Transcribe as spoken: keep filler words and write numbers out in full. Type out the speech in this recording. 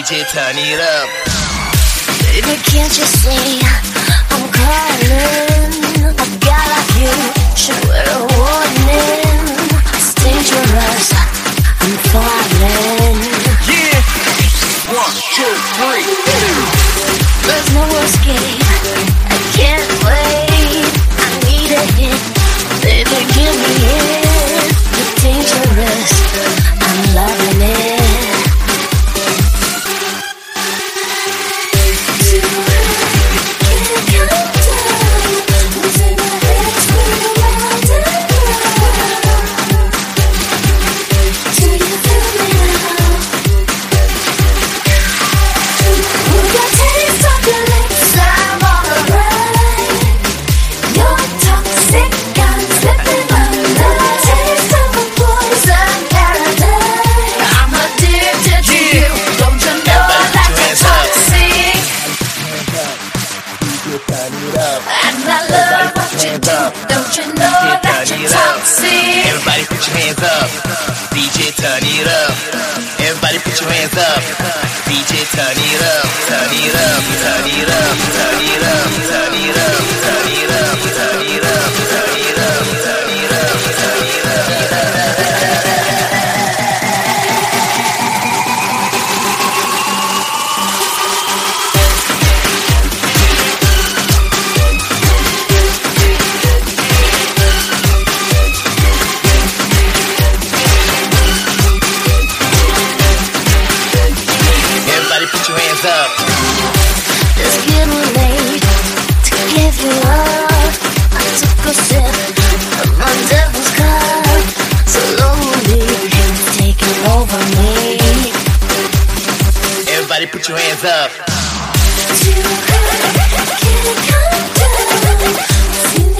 디제이 turn it up. Baby, can't you see I'm calling? A guy like you should wear a warning. It's dangerous, I'm falling. Yeah. One, two, three. There's no escape, I can't wait. I need a hit, baby, give me it. You're dangerous, I'm loving it. And I love what you do. Don't you know that you're toxic? Everybody put your hands up. 디제이 turn it up. Everybody put your hands up. 디제이 turn it up. Turn it up. Turn it up. Turn it up. Turn it up. Turn it up. Turn it up. Turn it up. Turn it up. Turn it up. Put your hands up. It's getting late to give you up. I took a sip of my devil's cup. Slowly taking over me. Everybody put your hands up. You can't come down.